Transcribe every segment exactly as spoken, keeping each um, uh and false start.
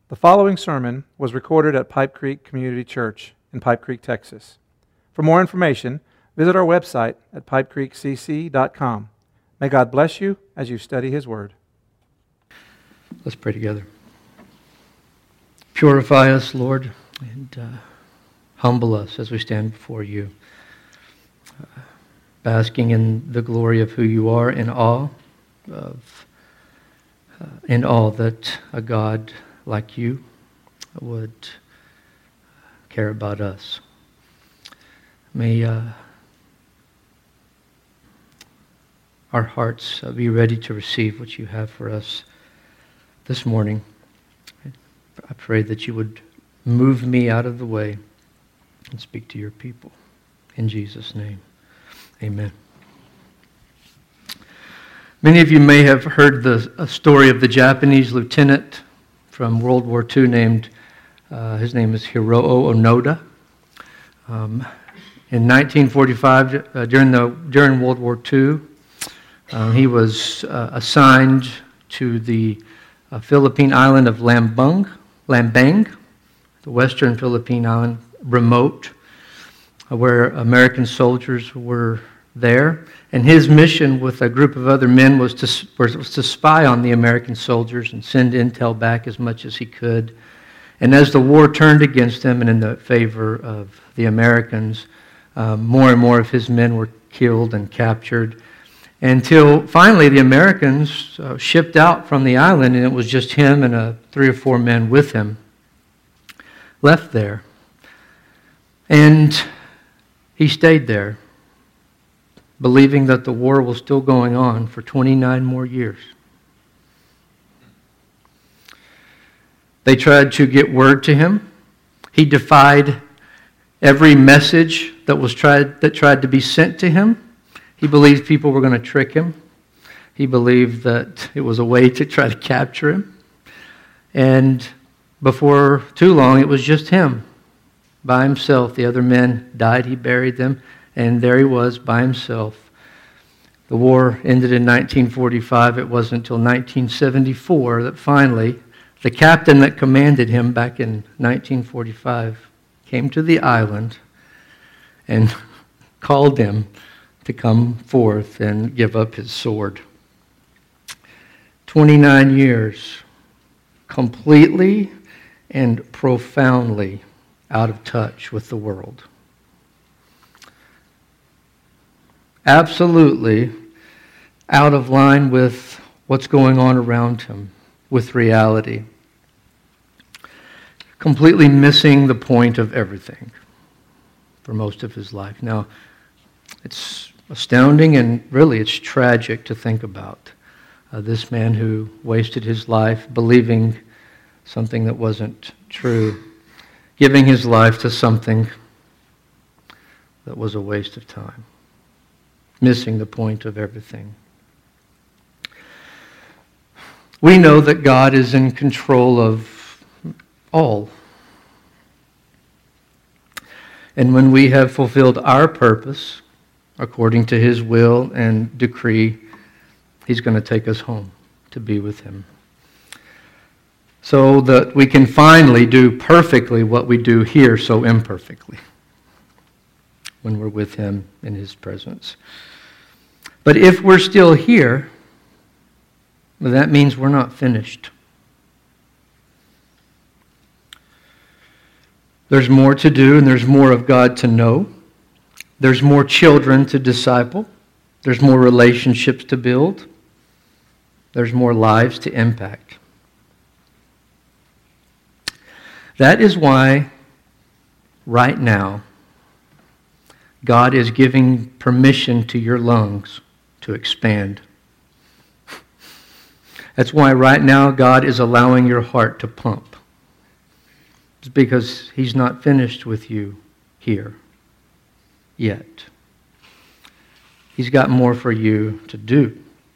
The following sermon was recorded at Pipe Creek Community Church in Pipe Creek, Texas. For more information, visit our website at pipe creek c c dot com. May God bless you as you study His Word. Let's pray together. Purify us, Lord, and uh, humble us as we stand before you, uh, basking in the glory of who you are, in awe of, uh, in awe that a God like you would care about us. May uh, our hearts uh, be ready to receive what you have for us this morning. I pray that you would move me out of the way and speak to your people. In Jesus' name, amen. Many of you may have heard the a story of the Japanese lieutenant from World War Two named, uh, his name is Hiroo Onoda. Um, in nineteen forty-five, uh, during the during World War Two, uh, he was uh, assigned to the uh, Philippine island of Lambang, Lambang, the western Philippine island, remote, uh, where American soldiers were there. And his mission with a group of other men was to, was to spy on the American soldiers and send intel back as much as he could. And as the war turned against him and in the favor of the Americans, uh, more and more of his men were killed and captured, until finally the Americans uh, shipped out from the island, and it was just him and uh, three or four men with him left there. And he stayed there, believing that the war was still going on for twenty-nine more years. They tried to get word to him. He defied every message that was tried that tried to be sent to him. He believed people were going to trick him. He believed that it was a way to try to capture him. And before too long, it was just him by himself. The other men died. He buried them. And there he was by himself. The war ended in nineteen forty-five. It wasn't until nineteen seventy-four that finally the captain that commanded him back in nineteen forty-five came to the island and called him to come forth and give up his sword. twenty-nine years, completely and profoundly out of touch with the world. Absolutely out of line with what's going on around him, with reality. Completely missing the point of everything for most of his life. Now, it's astounding and really it's tragic to think about. Uh, this man who wasted his life believing something that wasn't true, giving his life to something that was a waste of time. Missing the point of everything. We know that God is in control of all. And when we have fulfilled our purpose, according to His will and decree, He's going to take us home to be with Him. So that we can finally do perfectly what we do here so imperfectly when we're with Him in His presence. But if we're still here, well, that means we're not finished. There's more to do and there's more of God to know. There's more children to disciple. There's more relationships to build. There's more lives to impact. That is why right now God is giving permission to your lungs to expand. That's why right now God is allowing your heart to pump. It's because He's not finished with you here yet. He's got more for you to do.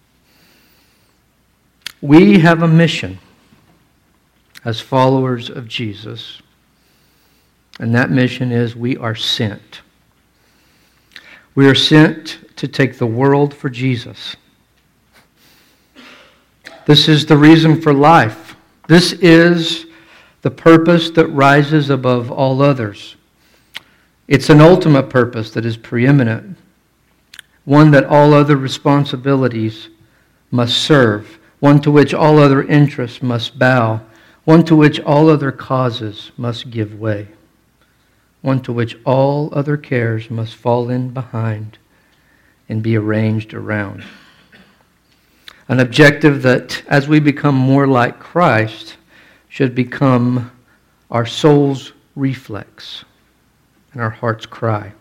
We have a mission as followers of Jesus, and that mission is we are sent. We are sent to take the world for Jesus. This is the reason for life. This is the purpose that rises above all others. It's an ultimate purpose that is preeminent, one that all other responsibilities must serve, one to which all other interests must bow, one to which all other causes must give way, one to which all other cares must fall in behind and be arranged around. An objective that, as we become more like Christ, should become our soul's reflex and our heart's cry,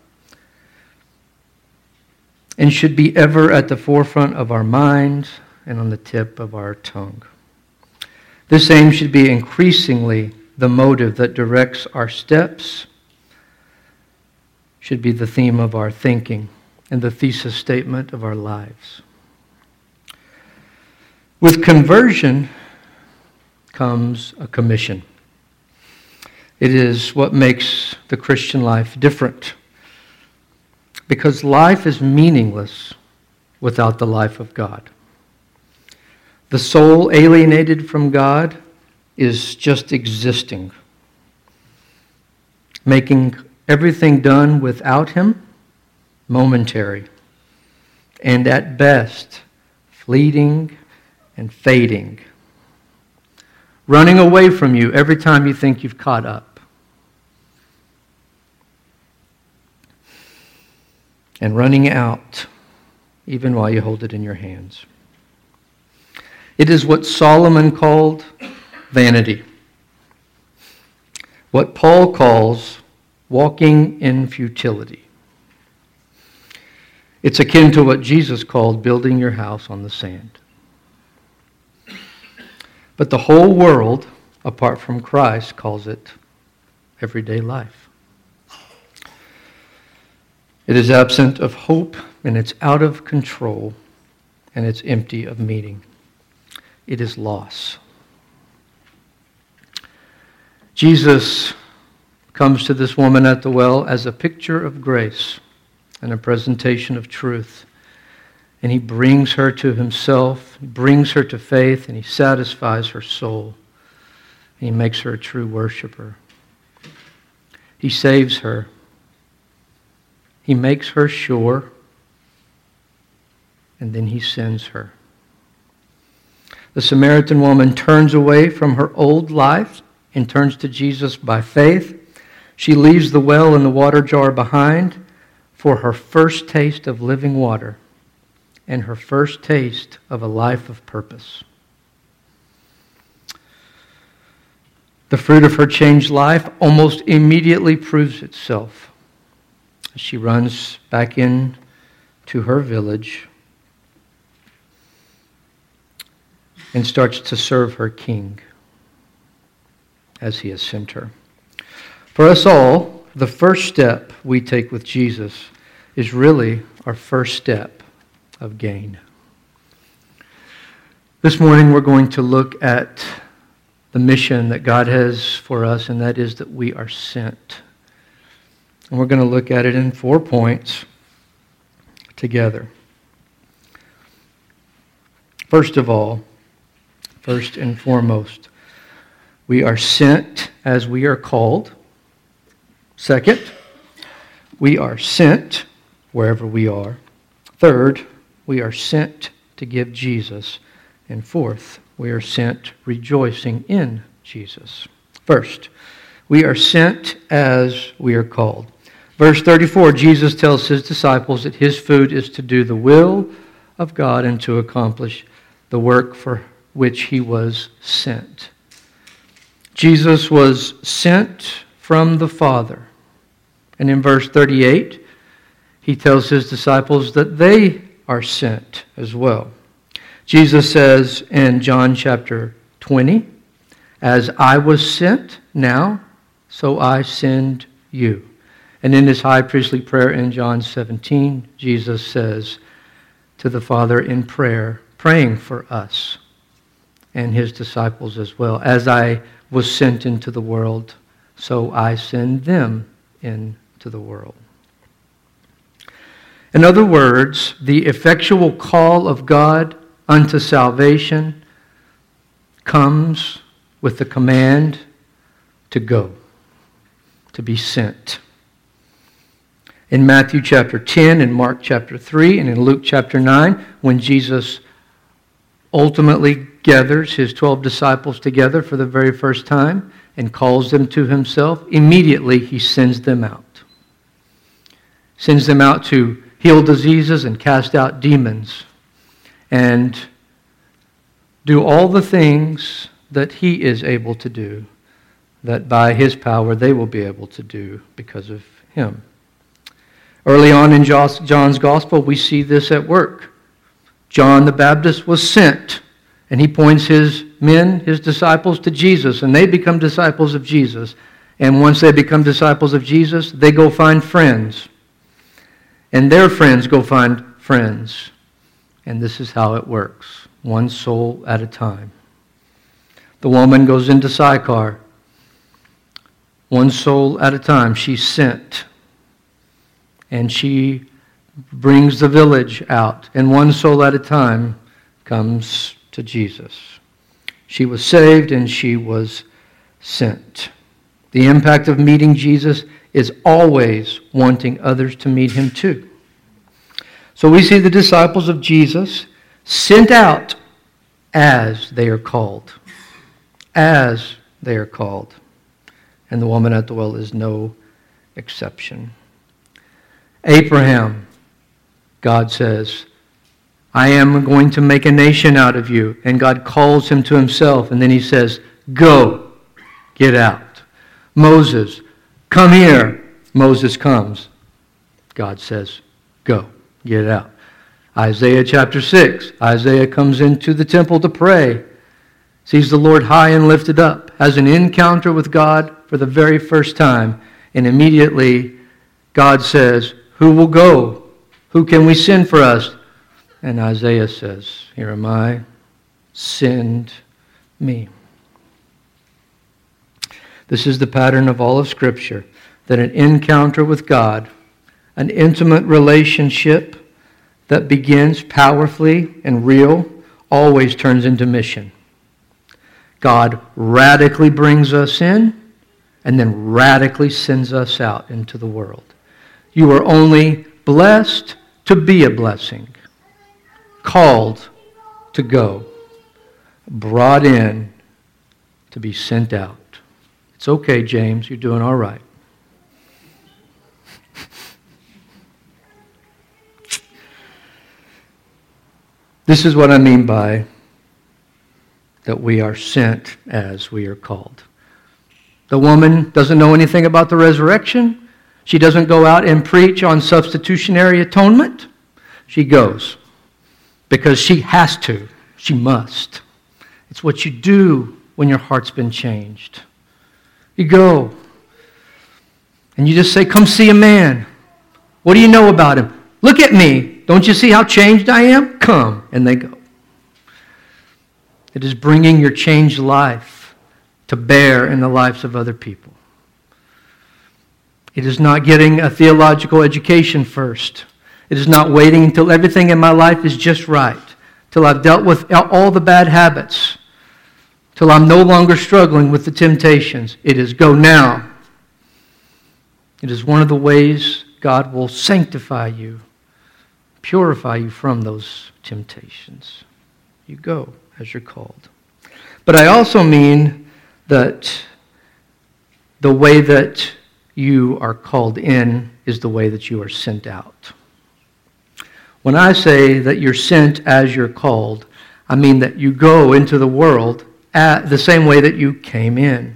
and should be ever at the forefront of our minds and on the tip of our tongue. This aim should be increasingly the motive that directs our steps, should be the theme of our thinking, and the thesis statement of our lives. With conversion comes a commission. It is what makes the Christian life different, because life is meaningless without the life of God. The soul alienated from God is just existing, making everything done without Him momentary, and at best fleeting and fading, running away from you every time you think you've caught up, and running out even while you hold it in your hands. It is what Solomon called vanity, what Paul calls walking in futility. It's akin to what Jesus called building your house on the sand. But the whole world, apart from Christ, calls it everyday life. It is absent of hope, and it's out of control, and it's empty of meaning. It is loss. Jesus comes to this woman at the well as a picture of grace and a presentation of truth. And he brings her to himself, brings her to faith, and he satisfies her soul. And he makes her a true worshiper. He saves her. He makes her sure, and then he sends her. The Samaritan woman turns away from her old life and turns to Jesus by faith. She leaves the well and the water jar behind for her first taste of living water and her first taste of a life of purpose. The fruit of her changed life almost immediately proves itself as she runs back in to her village and starts to serve her king as he has sent her. For us all, the first step we take with Jesus is really our first step of gain. This morning we're going to look at the mission that God has for us, and that is that we are sent. And we're going to look at it in four points together. First of all, first and foremost, we are sent as we are called. Second, we are sent wherever we are. Third, we are sent to give Jesus. And fourth, we are sent rejoicing in Jesus. First, we are sent as we are called. Verse thirty-four, Jesus tells his disciples that his food is to do the will of God and to accomplish the work for which he was sent. Jesus was sent from the Father. And in verse thirty-eight, he tells his disciples that they are sent as well. Jesus says in John chapter twenty, "As I was sent now, so I send you." And in his high priestly prayer in John seventeen, Jesus says to the Father in prayer, praying for us and his disciples as well, "As I was sent into the world, so I send them into the world." In other words, the effectual call of God unto salvation comes with the command to go, to be sent. In Matthew chapter ten, in Mark chapter three, and in Luke chapter nine, when Jesus ultimately gathers his twelve disciples together for the very first time and calls them to himself, immediately he sends them out. Sends them out to heal diseases and cast out demons and do all the things that he is able to do, that by his power they will be able to do because of him. Early on in John's Gospel, we see this at work. John the Baptist was sent, and he points his men, his disciples, to Jesus, and they become disciples of Jesus. And once they become disciples of Jesus, they go find friends. And their friends go find friends. And this is how it works, one soul at a time. The woman goes into Sychar. One soul at a time, she's sent. And she brings the village out. And one soul at a time comes to Jesus. She was saved and she was sent. The impact of meeting Jesus is always wanting others to meet him too. So we see the disciples of Jesus sent out as they are called. As they are called. And the woman at the well is no exception. Abraham, God says, I am going to make a nation out of you. And God calls him to himself. And then he says, go, get out. Moses, come here. Moses comes. God says, go, get out. Isaiah chapter six, Isaiah comes into the temple to pray. Sees the Lord high and lifted up. Has an encounter with God for the very first time. And immediately God says, who will go? Who can we send for us? And Isaiah says, here am I, send me. This is the pattern of all of Scripture, that an encounter with God, an intimate relationship that begins powerfully and real, always turns into mission. God radically brings us in and then radically sends us out into the world. You are only blessed to be a blessing, called to go, brought in to be sent out. It's okay, James, you're doing all right. This is what I mean by that we are sent as we are called. The woman doesn't know anything about the resurrection. She doesn't go out and preach on substitutionary atonement. She goes because she has to. She must. It's what you do when your heart's been changed. You go and you just say, come see a man. What do you know about him? Look at me. Don't you see how changed I am? Come. And they go. It is bringing your changed life to bear in the lives of other people. It is not getting a theological education first. It is not waiting until everything in my life is just right, till I've dealt with all the bad habits, till I'm no longer struggling with the temptations. It is go now. It is one of the ways God will sanctify you, purify you from those temptations. You go as you're called. But I also mean that the way that you are called in is the way that you are sent out. When I say that you're sent as you're called, I mean that you go into the world at the same way that you came in.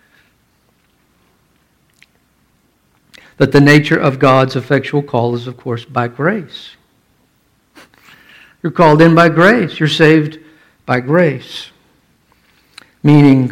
That the nature of God's effectual call is, of course, by grace. You're called in by grace. You're saved by grace. Meaning,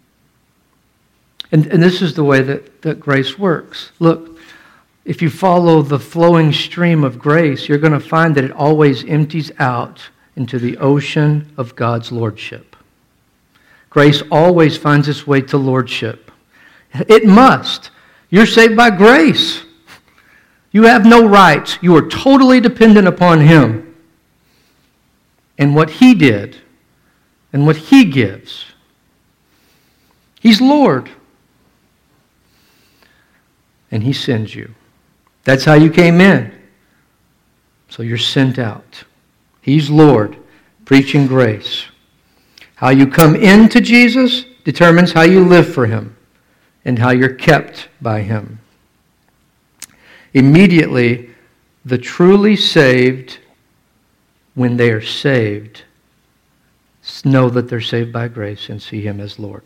and, and this is the way that, that grace works. Look, if you follow the flowing stream of grace, you're going to find that it always empties out into the ocean of God's lordship. Grace always finds its way to lordship. It must. You're saved by grace. You have no rights. You are totally dependent upon Him and what He did and what He gives. He's Lord. and he sends you. That's how you came in. So you're sent out. He's Lord, preaching grace. How you come into Jesus determines how you live for him and how you're kept by him. Immediately, the truly saved, when they are saved, know that they're saved by grace and see him as Lord.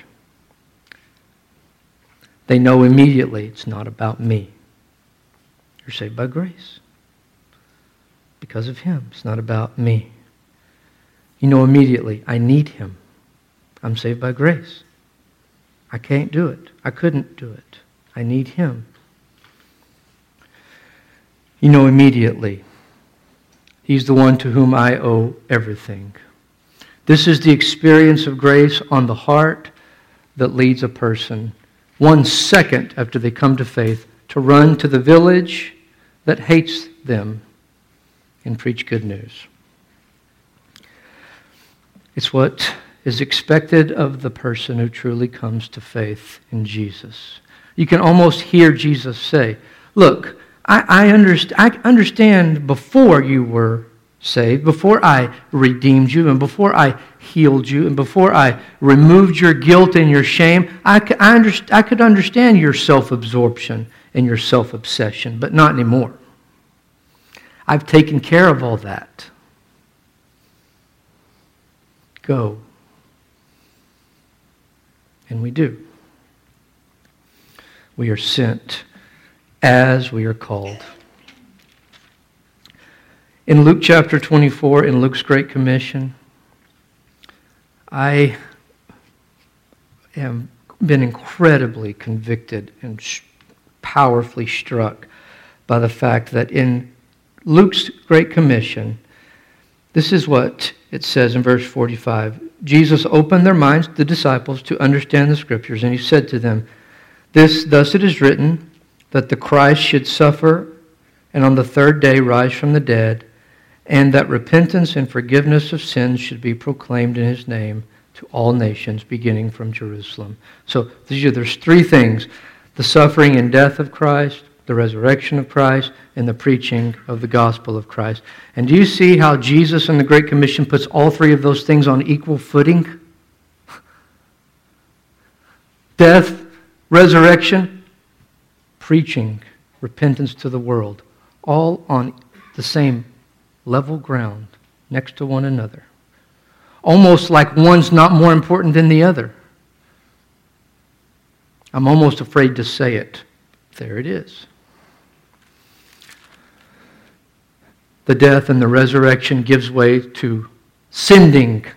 They know immediately it's not about me. You're saved by grace because of him. It's not about me. You know immediately, I need him. I'm saved by grace. I can't do it. I couldn't do it. I need him. You know immediately, he's the one to whom I owe everything. This is the experience of grace on the heart that leads a person, one second after they come to faith, to run to the village that hates them and preach good news. It's what is expected of the person who truly comes to faith in Jesus. You can almost hear Jesus say, look, I, I, underst- I understand before you were saved, before I redeemed you, and before I healed you, and before I removed your guilt and your shame, I could, I underst- I could understand your self-absorption and your self-obsession, but not anymore. I've taken care of all that. Go. And we do. We are sent as we are called. In Luke chapter twenty-four, in Luke's Great Commission, I have been incredibly convicted and powerfully struck by the fact that in Luke's Great Commission, this is what it says in verse forty-five. Jesus opened their minds, the disciples, to understand the Scriptures, and he said to them, This, thus it is written, that the Christ should suffer and on the third day rise from the dead, and that repentance and forgiveness of sins should be proclaimed in his name to all nations, beginning from Jerusalem. So there's three things: the suffering and death of Christ, the resurrection of Christ, and the preaching of the gospel of Christ. And do you see how Jesus in the Great Commission puts all three of those things on equal footing? Death, resurrection, preaching, repentance to the world, all on the same level ground, next to one another. Almost like one's not more important than the other. I'm almost afraid to say it. There it is. The death and the resurrection gives way to sending.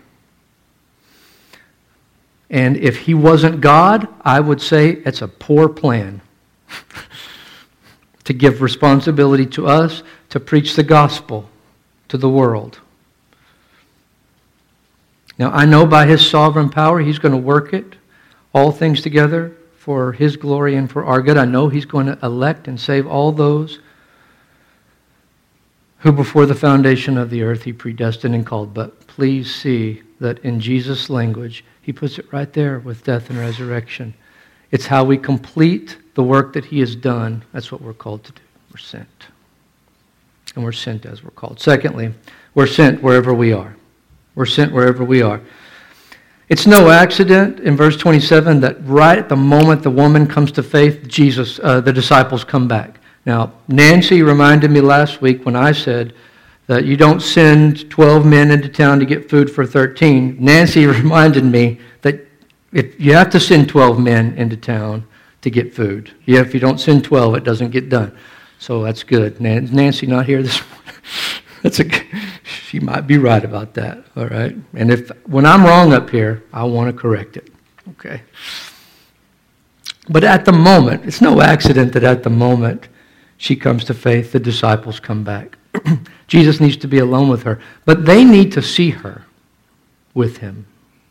And if he wasn't God, I would say it's a poor plan to give responsibility to us to preach the gospel to the world. Now, I know by his sovereign power, he's going to work it, all things together for his glory and for our good. I know he's going to elect and save all those who before the foundation of the earth he predestined and called. But please see that in Jesus' language, he puts it right there with death and resurrection. It's how we complete the work that he has done. That's what we're called to do. We're sent. And we're sent as we're called. Secondly, we're sent wherever we are. We're sent wherever we are. It's no accident in verse twenty-seven that right at the moment the woman comes to faith, Jesus, uh, the disciples come back. Now, Nancy reminded me last week when I said that you don't send twelve men into town to get food for thirteen. Nancy reminded me that if you have to send twelve men into town to get food. Yeah, if you don't send twelve, it doesn't get done. So that's good. Nancy not here this morning. That's a, she might be right about that, all right? And if when I'm wrong up here, I want to correct it, okay? But at the moment, it's no accident that at the moment she comes to faith, the disciples come back. Jesus needs to be alone with her, but they need to see her with him.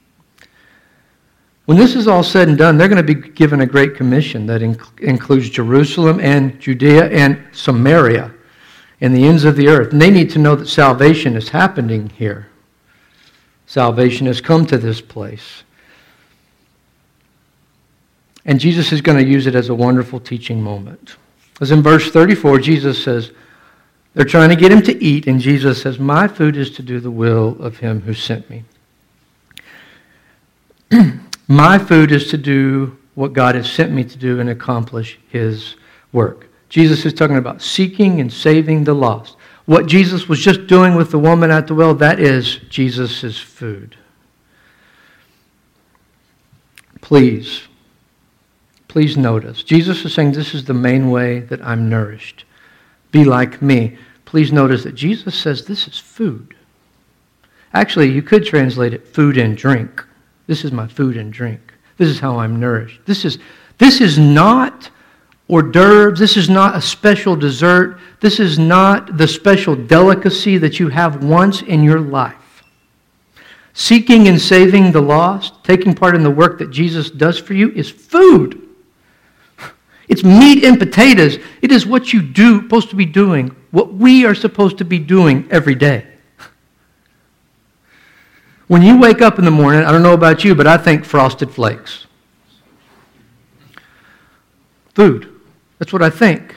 When this is all said and done, they're going to be given a great commission that inc- includes Jerusalem and Judea and Samaria and the ends of the earth. And they need to know that salvation is happening here. Salvation has come to this place. And Jesus is going to use it as a wonderful teaching moment. As in verse thirty-four, Jesus says, they're trying to get him to eat, and Jesus says, my food is to do the will of him who sent me. My food is to do what God has sent me to do and accomplish his work. Jesus is talking about seeking and saving the lost. What Jesus was just doing with the woman at the well, that is Jesus' food. Please, please notice. Jesus is saying this is the main way that I'm nourished. Be like me. Please notice that Jesus says this is food. Actually, you could translate it food and drink. This is my food and drink. This is how I'm nourished. This is, this is not hors d'oeuvres. This is not a special dessert. This is not the special delicacy that you have once in your life. Seeking and saving the lost, taking part in the work that Jesus does for you, is food. It's meat and potatoes. It is what you do, supposed to be doing, what we are supposed to be doing every day. When you wake up in the morning, I don't know about you, but I think Frosted Flakes. Food. That's what I think.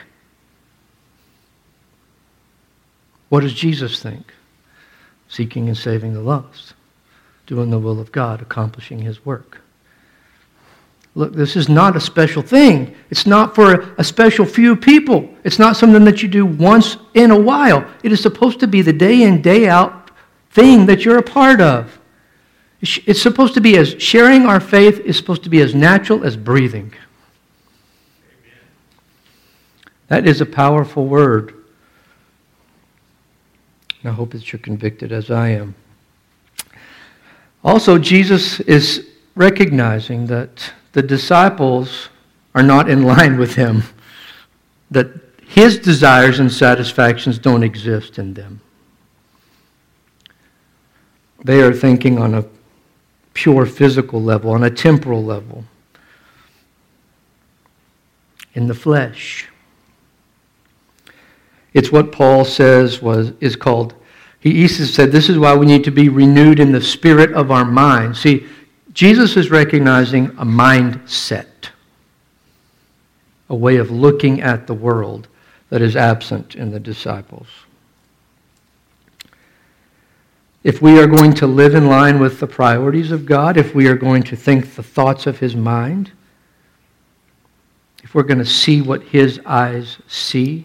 What does Jesus think? Seeking and saving the lost. Doing the will of God, accomplishing his work. Look, this is not a special thing. It's not for a special few people. It's not something that you do once in a while. It is supposed to be the day in, day out thing that you're a part of. It's supposed to be as, sharing our faith is supposed to be as natural as breathing. That is a powerful word. And I hope that you're convicted as I am. Also, Jesus is recognizing that the disciples are not in line with him, that his desires and satisfactions don't exist in them. They are thinking on a pure physical level, on a temporal level, in the flesh. It's what Paul says was is called, he, he said, this is why we need to be renewed in the spirit of our mind. See, Jesus is recognizing a mindset, a way of looking at the world that is absent in the disciples. If we are going to live in line with the priorities of God, if we are going to think the thoughts of his mind, if we're going to see what his eyes see,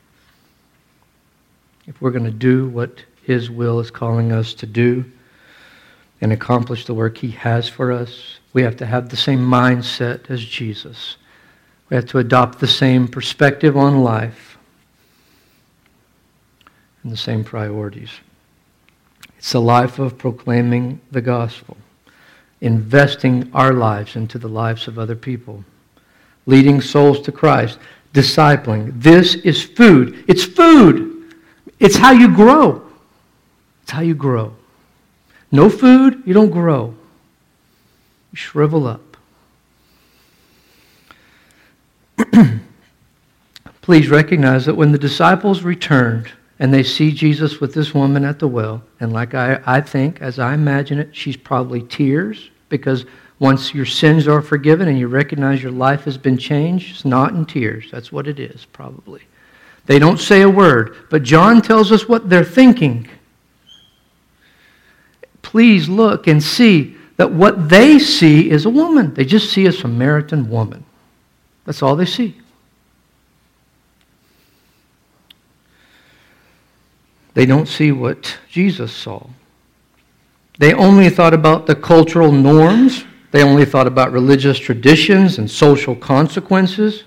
if we're going to do what his will is calling us to do and accomplish the work he has for us, we have to have the same mindset as Jesus. We have to adopt the same perspective on life and the same priorities. It's a life of proclaiming the gospel, investing our lives into the lives of other people, leading souls to Christ, discipling. This is food. It's food. It's how you grow. It's how you grow. No food, you don't grow. You shrivel up. Please recognize that when the disciples returned and they see Jesus with this woman at the well, and like I, I think, as I imagine it, she's probably tears, because once your sins are forgiven and you recognize your life has been changed, it's not in tears. That's what it is, probably. They don't say a word, but John tells us what they're thinking. Please look and see that what they see is a woman. They just see a Samaritan woman. That's all they see. They don't see what Jesus saw. They only thought about the cultural norms. They only thought about religious traditions and social consequences.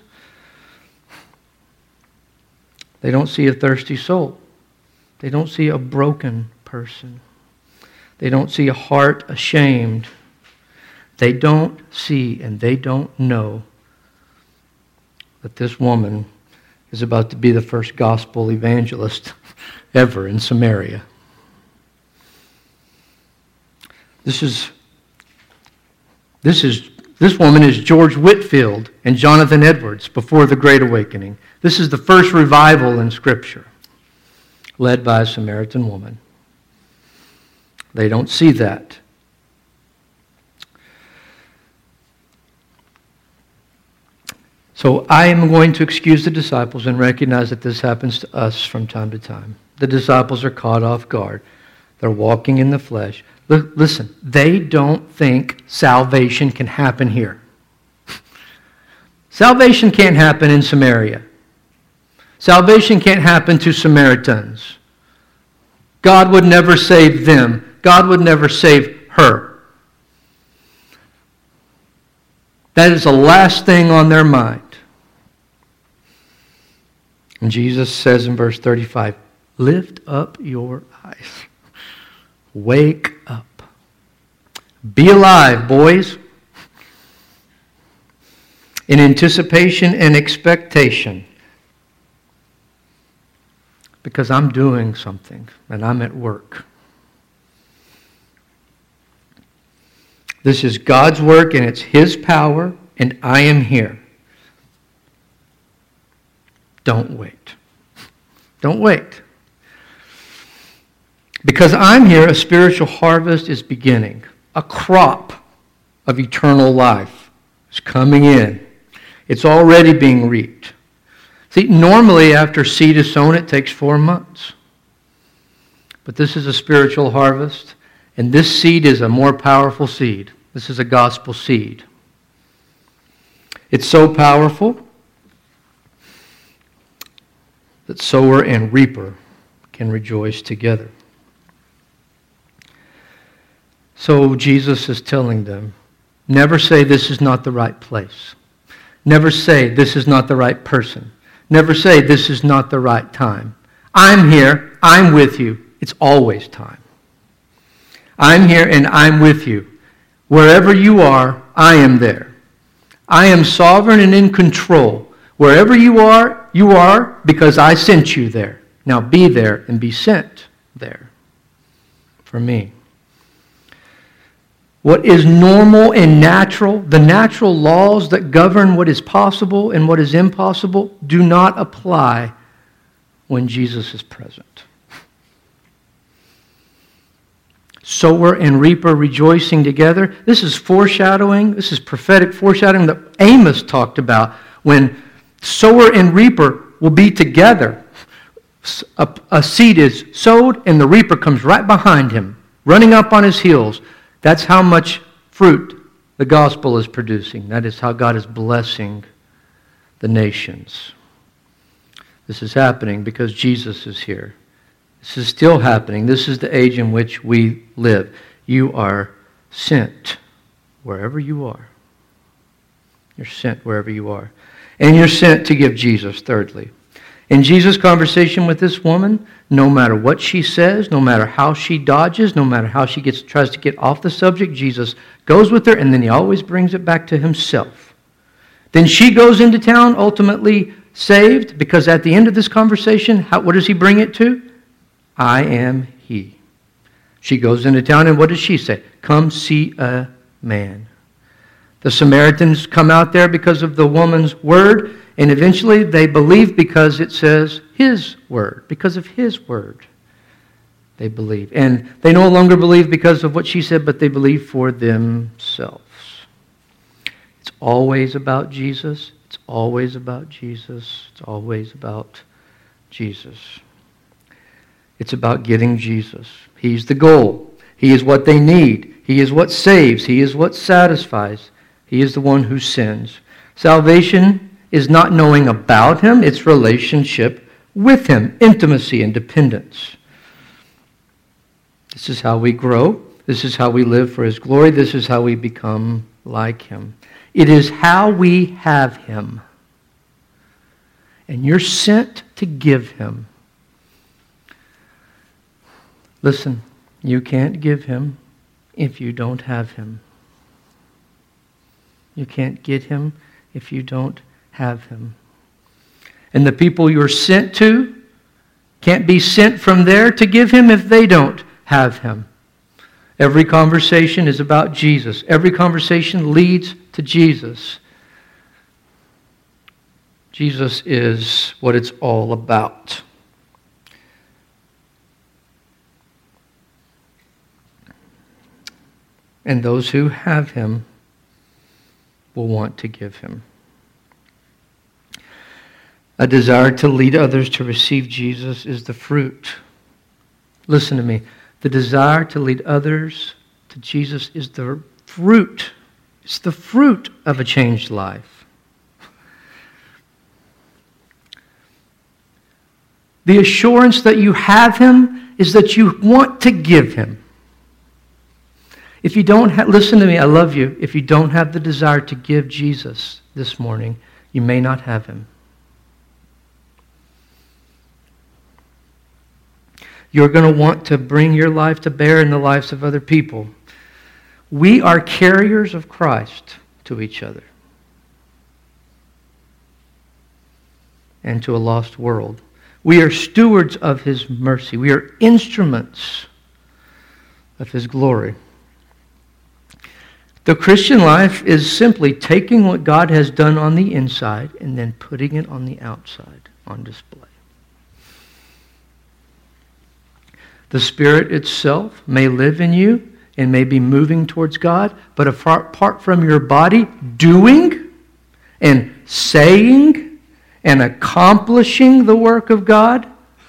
They don't see a thirsty soul. They don't see a broken person. They don't see a heart ashamed. They don't see and they don't know that this woman is about to be the first gospel evangelist ever in Samaria. This is, this is, this woman is George Whitefield and Jonathan Edwards before the Great Awakening. This is the first revival in Scripture, led by a Samaritan woman. They don't see that. So I am going to excuse the disciples and recognize that this happens to us from time to time. The disciples are caught off guard. They're walking in the flesh. L- listen, they don't think salvation can happen here. Salvation can't happen in Samaria. Salvation can't happen to Samaritans. God would never save them. God would never save her. That is the last thing on their mind. And Jesus says in verse thirty-five, lift up your eyes. Wake up. Be alive, boys. In anticipation and expectation. Because I'm doing something and I'm at work. This is God's work and it's His power and I am here. Don't wait. Don't wait. Because I'm here, a spiritual harvest is beginning. A crop of eternal life is coming in. It's already being reaped. See, normally after seed is sown, it takes four months. But this is a spiritual harvest, and this seed is a more powerful seed. This is a gospel seed. It's so powerful that sower and reaper can rejoice together. So Jesus is telling them, never say this is not the right place. Never say this is not the right person. Never say this is not the right time. I'm here. I'm with you. It's always time. I'm here and I'm with you. Wherever you are, I am there. I am sovereign and in control. Wherever you are, you are because I sent you there. Now be there and be sent there for me. What is normal and natural, the natural laws that govern what is possible and what is impossible, do not apply when Jesus is present. Sower and reaper rejoicing together. This is foreshadowing, this is prophetic foreshadowing that Amos talked about when sower and reaper will be together. A, a seed is sowed and the reaper comes right behind him, running up on his heels. That's how much fruit the gospel is producing. That is how God is blessing the nations. This is happening because Jesus is here. This is still happening. This is the age in which we live. You are sent wherever you are. You're sent wherever you are. And you're sent to give Jesus, thirdly. In Jesus' conversation with this woman, no matter what she says, no matter how she dodges, no matter how she gets tries to get off the subject, Jesus goes with her, and then he always brings it back to himself. Then she goes into town, ultimately saved, because at the end of this conversation, how, what does he bring it to? I am he. She goes into town, and what does she say? Come see a man. The Samaritans come out there because of the woman's word, and eventually they believe because it says his word. Because of his word, they believe. And they no longer believe because of what she said, but they believe for themselves. It's always about Jesus. It's always about Jesus. It's always about Jesus. It's about getting Jesus. He's the goal. He is what they need. He is what saves. He is what satisfies. He is the one who sends. Salvation is not knowing about Him. It's relationship with Him. Intimacy and dependence. This is how we grow. This is how we live for His glory. This is how we become like Him. It is how we have Him. And you're sent to give Him. Listen, you can't give Him if you don't have Him. You can't get Him if you don't have Him. And the people you're sent to can't be sent from there to give Him if they don't have Him. Every conversation is about Jesus. Every conversation leads to Jesus. Jesus is what it's all about. And those who have Him will want to give Him. A desire to lead others to receive Jesus is the fruit. Listen to me. The desire to lead others to Jesus is the fruit. It's the fruit of a changed life. The assurance that you have Him is that you want to give Him. If you don't have, listen to me, I love you. If you don't have the desire to give Jesus this morning, you may not have Him. You're going to want to bring your life to bear in the lives of other people. We are carriers of Christ to each other and to a lost world. We are stewards of His mercy. We are instruments of His glory. The Christian life is simply taking what God has done on the inside and then putting it on the outside on display. The Spirit itself may live in you and may be moving towards God, but apart from your body doing and saying and accomplishing the work of God,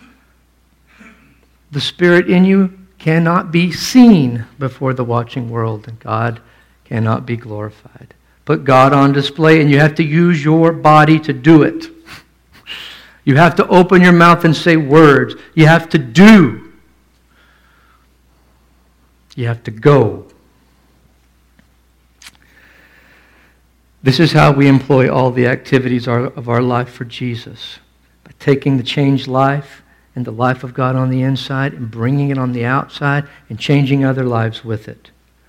the Spirit in you cannot be seen before the watching world, and God cannot be glorified. Put God on display, and you have to use your body to do it. You have to open your mouth and say words. You have to do. You have to go. This is how we employ all the activities of our life for Jesus. By taking the changed life and the life of God on the inside and bringing it on the outside and changing other lives with it.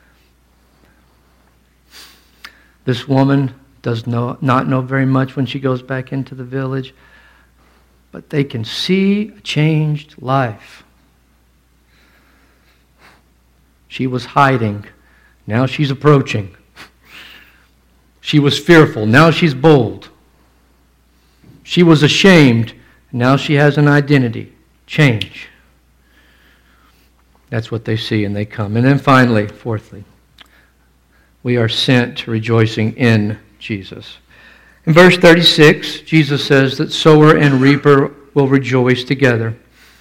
This woman does know, not know very much when she goes back into the village, but they can see a changed life. She was hiding. Now she's approaching. She was fearful. Now she's bold. She was ashamed. Now she has an identity. Change. That's what they see, and they come. And then finally, fourthly, we are sent to rejoicing in Jesus. In verse thirty-six, Jesus says that sower and reaper will rejoice together.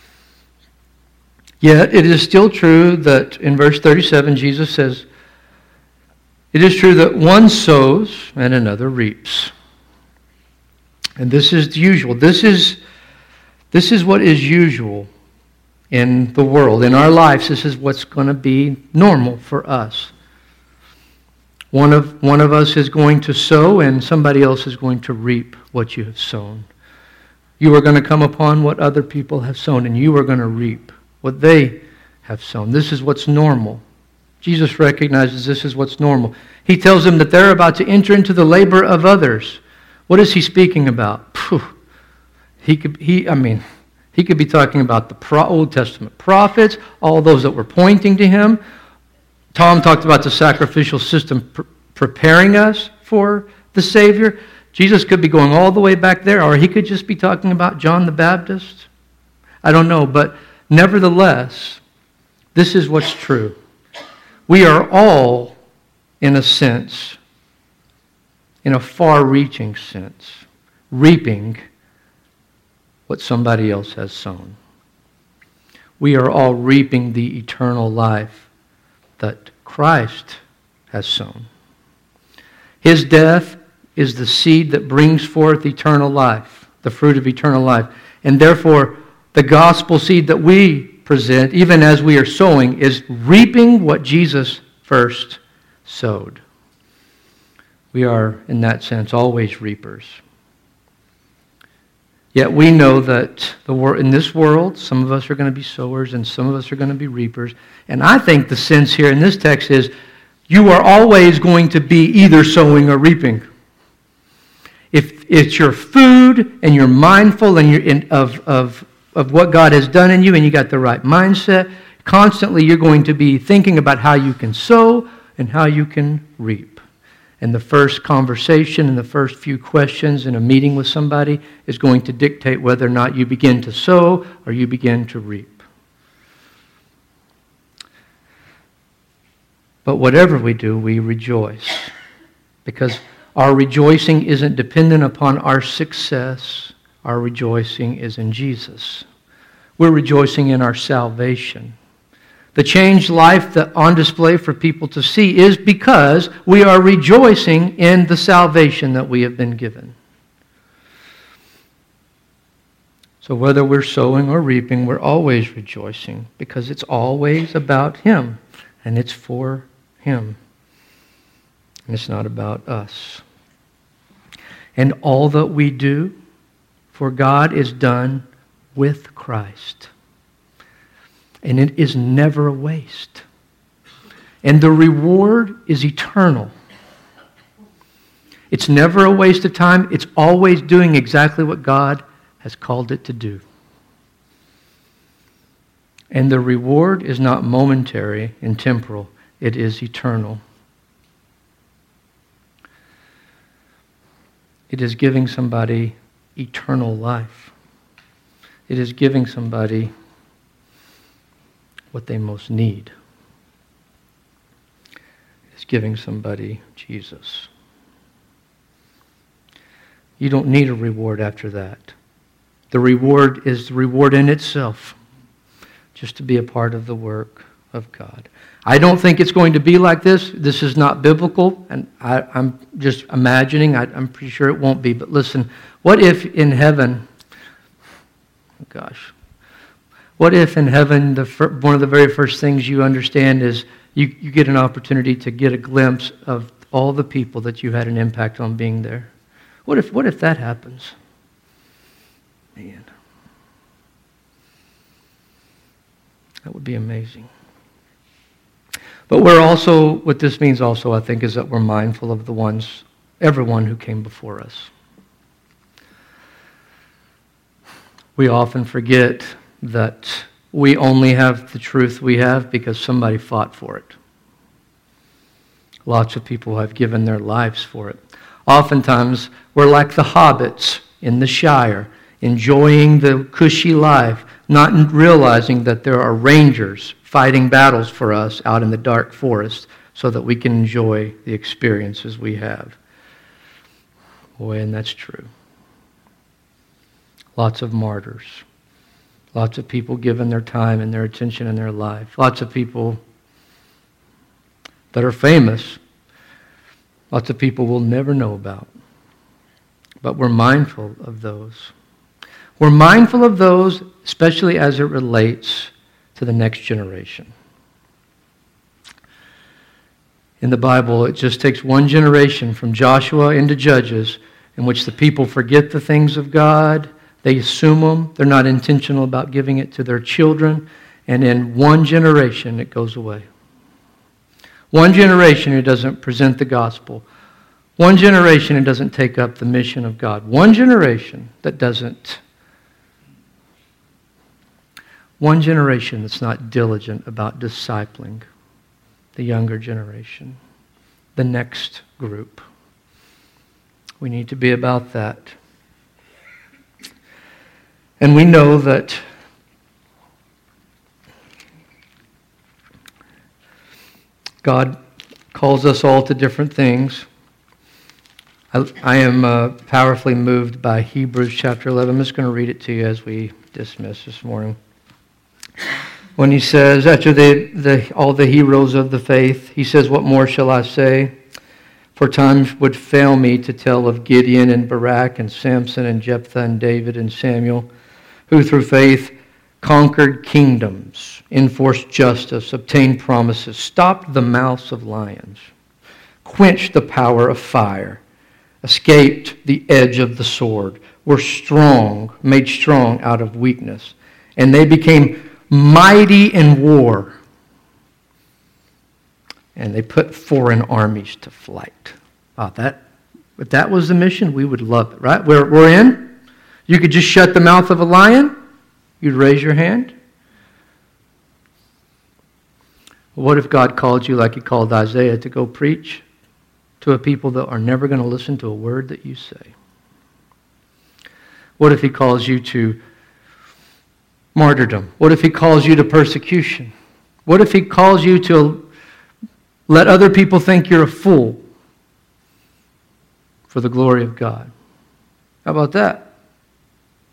Yet it is still true that in verse thirty-seven, Jesus says, it is true that one sows and another reaps. And this is usual. This is, this is what is usual in the world. In our lives, this is what's going to be normal for us. One of, one of us is going to sow and somebody else is going to reap what you have sown. You are going to come upon what other people have sown, and you are going to reap what they have sown. This is what's normal. Jesus recognizes this is what's normal. He tells them that they're about to enter into the labor of others. What is he speaking about? Phew. He could, he, I mean, he could be talking about the Pro- Old Testament prophets, all those that were pointing to him. Tom talked about the sacrificial system pr- preparing us for the Savior. Jesus could be going all the way back there, or he could just be talking about John the Baptist. I don't know, but nevertheless, this is what's true. We are all, in a sense, in a far-reaching sense, reaping what somebody else has sown. We are all reaping the eternal life that Christ has sown. His death is the seed that brings forth eternal life, the fruit of eternal life. And therefore, the gospel seed that we present, even as we are sowing, is reaping what Jesus first sowed. We are, in that sense, always reapers. Yet we know that the wor- in this world, some of us are going to be sowers and some of us are going to be reapers. And I think the sense here in this text is you are always going to be either sowing or reaping. If it's your food and you're mindful and you're in, of, of, of what God has done in you and you got the right mindset, constantly you're going to be thinking about how you can sow and how you can reap. And the first conversation and the first few questions in a meeting with somebody is going to dictate whether or not you begin to sow or you begin to reap. But whatever we do, we rejoice. Because our rejoicing isn't dependent upon our success Our rejoicing is in Jesus. We're rejoicing in our salvation. The changed life that on display for people to see is because we are rejoicing in the salvation that we have been given. So whether we're sowing or reaping, we're always rejoicing because it's always about Him and it's for Him. And it's not about us. And all that we do for God is done with Christ. And it is never a waste. And the reward is eternal. It's never a waste of time. It's always doing exactly what God has called it to do. And the reward is not momentary and temporal. It is eternal. It is giving somebody eternal life. It is giving somebody what they most need. It's giving somebody Jesus. You don't need a reward after that. The reward is the reward in itself, just to be a part of the work of God. I don't think it's going to be like this. This is not biblical, and I, I'm just imagining. I, I'm pretty sure it won't be. But listen, what if in heaven, oh gosh, what if in heaven the fir- one of the very first things you understand is you, you get an opportunity to get a glimpse of all the people that you had an impact on being there? What if what if that happens? Man, that would be amazing. But we're also, what this means also, I think, is that we're mindful of the ones, everyone who came before us. We often forget that we only have the truth we have because somebody fought for it. Lots of people have given their lives for it. Oftentimes, we're like the hobbits in the Shire, enjoying the cushy life, not realizing that there are rangers fighting battles for us out in the dark forest so that we can enjoy the experiences we have. Boy, and that's true. Lots of martyrs. Lots of people giving their time and their attention and their life. Lots of people that are famous. Lots of people we'll never know about. But we're mindful of those. We're mindful of those, especially as it relates to the next generation. In the Bible, it just takes one generation from Joshua into Judges in which the people forget the things of God. They assume them. They're not intentional about giving it to their children. And in one generation, it goes away. One generation who doesn't present the gospel. One generation who doesn't take up the mission of God. One generation that doesn't. One generation that's not diligent about discipling the younger generation. The next group. We need to be about that. And we know that God calls us all to different things. I, I am uh, powerfully moved by Hebrews chapter eleven. I'm just going to read it to you as we dismiss this morning. When he says, after the, the, all the heroes of the faith, he says, "What more shall I say? For time would fail me to tell of Gideon and Barak and Samson and Jephthah and David and Samuel, who through faith conquered kingdoms, enforced justice, obtained promises, stopped the mouths of lions, quenched the power of fire, escaped the edge of the sword, were strong, made strong out of weakness, and they became mighty in war, and they put foreign armies to flight." Wow, that, if that was the mission, we would love it, right? We're, we're in. You could just shut the mouth of a lion. You'd raise your hand. What if God called you like he called Isaiah to go preach to a people that are never going to listen to a word that you say? What if he calls you to martyrdom? What if he calls you to persecution? What if he calls you to let other people think you're a fool for the glory of God? How about that?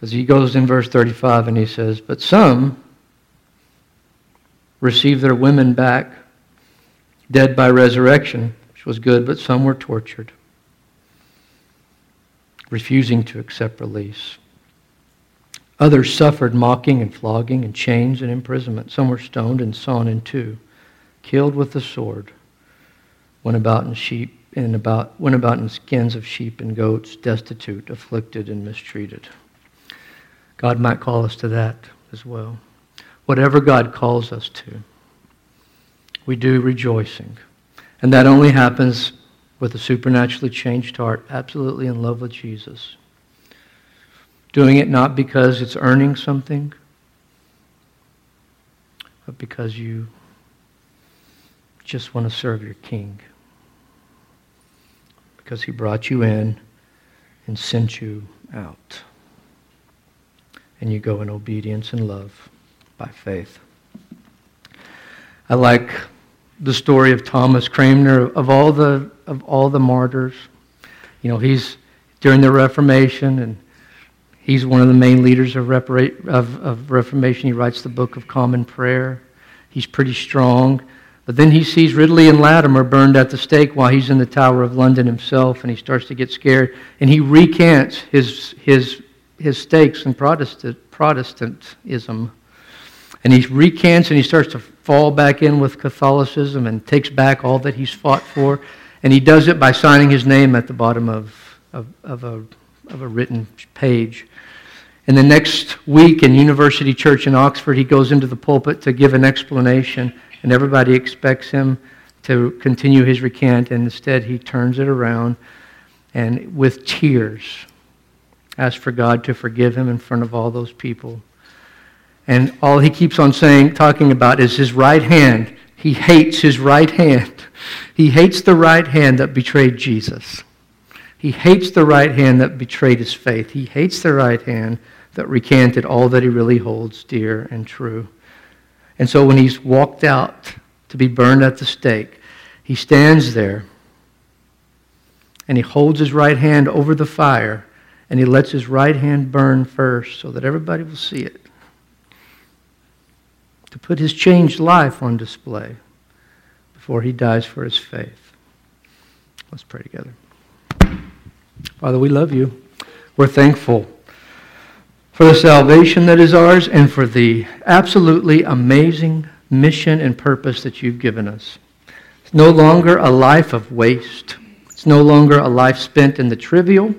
Because he goes in verse thirty-five and he says, but some received their women back, dead by resurrection, which was good, but some were tortured, refusing to accept release. Others suffered mocking and flogging and chains and imprisonment. Some were stoned and sawn in two, killed with the sword, went about in sheep and about went about in skins of sheep and goats, destitute, afflicted, and mistreated. God might call us to that as well. Whatever God calls us to, we do rejoicing. And that only happens with a supernaturally changed heart, absolutely in love with Jesus. Doing it not because it's earning something, but because you just want to serve your King. Because he brought you in and sent you out. And you go in obedience and love by faith. I like the story of Thomas Cranmer, of all the of all the martyrs. You know, he's during the Reformation, and he's one of the main leaders of, Repara- of, of Reformation. He writes the Book of Common Prayer. He's pretty strong. But then he sees Ridley and Latimer burned at the stake while he's in the Tower of London himself, and he starts to get scared. And he recants his his his stakes in Protestant Protestantism. And he recants and he starts to fall back in with Catholicism and takes back all that he's fought for. And he does it by signing his name at the bottom of, of, of, a, of a written page. And the next week in University Church in Oxford, he goes into the pulpit to give an explanation. And everybody expects him to continue his recant. And instead, he turns it around and with tears asks for God to forgive him in front of all those people. And all he keeps on saying, talking about is his right hand. He hates his right hand. He hates the right hand that betrayed Jesus. He hates the right hand that betrayed his faith. He hates the right hand that recanted all that he really holds dear and true. And so when he's walked out to be burned at the stake, he stands there and he holds his right hand over the fire and he lets his right hand burn first so that everybody will see it. To put his changed life on display before he dies for his faith. Let's pray together. Father, we love you. We're thankful for the salvation that is ours and for the absolutely amazing mission and purpose that you've given us. It's no longer a life of waste. It's no longer a life spent in the trivial.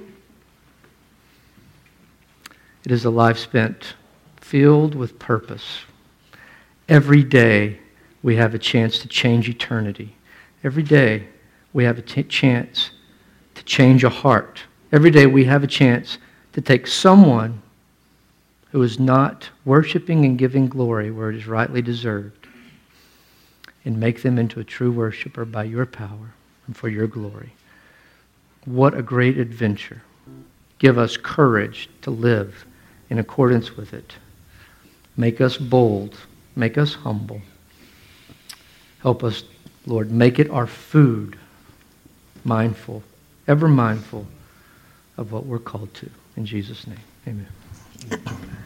It is a life spent filled with purpose. Every day we have a chance to change eternity. Every day we have a t- chance to change a heart. Every day we have a chance to take someone who is not worshiping and giving glory where it is rightly deserved and make them into a true worshiper by your power and for your glory. What a great adventure. Give us courage to live in accordance with it. Make us bold. Make us humble. Help us, Lord, make it our food, mindful, ever mindful of what we're called to. In Jesus' name, amen.